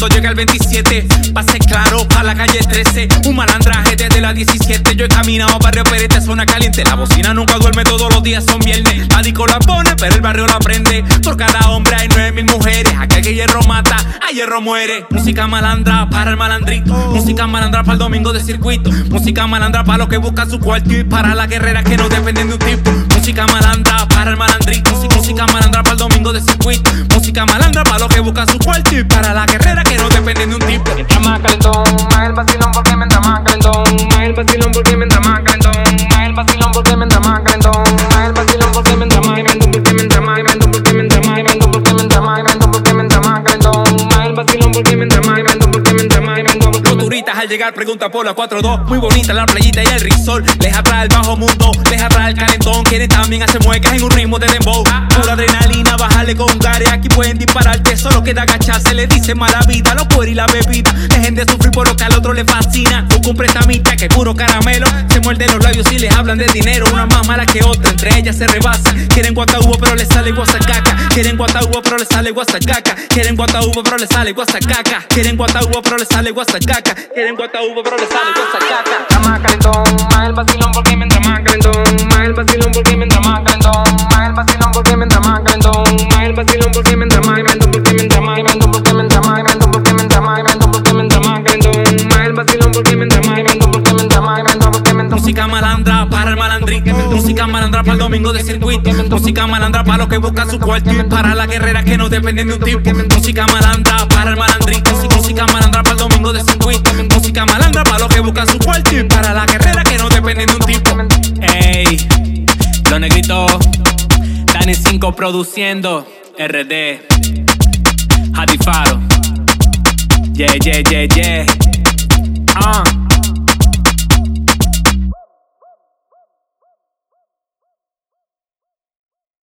llega el 27. Pase claro pa' la calle 13. Un malandraje desde la 17. Yo he caminado a barrio Perete, zona caliente. La bocina nunca duerme, todos los días son viernes. La disco la pone, pero el barrio la prende. Por cada hombre hay 9000 mujeres. Aquel que hierro mata, a hierro muere. Música malandra para el malandrito. Música malandra para el domingo de circuito. Música malandra para los que buscan su cuarto y para las guerreras que no dependen de un tipo. Música malandra para el malandrito. Música malandra para el domingo de circuito. Música malandra para los que buscan su cuarto y para las guerreras que no dependen de un tipo. Mientras más calentón, más el vacilón porque mientras más calentón, más el vacilón porque mientras más calentón, más el vacilón porque mientras más calentón, más el vacilón porque mientras más calentón, porque mientras más calentón, porque mientras más calentón, porque mientras más calentón, porque mientras más calentón, más el vacilón porque mientras más calentón, porque mientras más calentón. Los turistas al llegar preguntan por la 4-2. Muy bonita la playita y el resort. Les atrae el bajo mundo, les atrae el calentón. Quieren también hacer muecas en un ritmo de dembow. Pura adrenalina, bájale con Gary. Aquí pueden dispararte, solo queda agacharse. Le dicen mala vida, los cueros y la bebida. Dejen de sufrir por lo que al otro le fascina. Busca un prestamista que es puro caramelo. Se muerde los labios y les hablan de dinero. Una más mala que otra, entre ellas se rebasan. Quieren guataúbo pero les sale guasacaca. Quieren guataúbo pero les sale guasacaca. Quieren guataúbo pero les sale guasacaca. Quieren guataúbo pero les sale guasacaca. Quieren guataúbo pero les sale guasacaca. Mientras más calentón, más el vacilón porque mientras más calentón, más el vacilón porque mientras más calentón, más el vacilón porque mientras más calentón, más el vacilón porque mientras más calentón, porque mientras más calentón, porque mientras más calentón, porque mientras más calentón, porque mientras más calentón, más el vacilón porque mientras más calentón, porque mientras más calentón, porque mientras. Música malandra para el malandrín. Música malandra para el domingo de circuito. Música malandra para los que buscan su cuarto y para las guerreras que no dependen de un tipo. Música malandra para el malandrín. Música malandra para el domingo de circuito. Música malandra para los que buscan su cuarto y para las guerreras que no dependen de un tipo. Ey, los negritos Dani 5 produciendo RD Hadifaro. Yeah, yeah, yeah, yeah.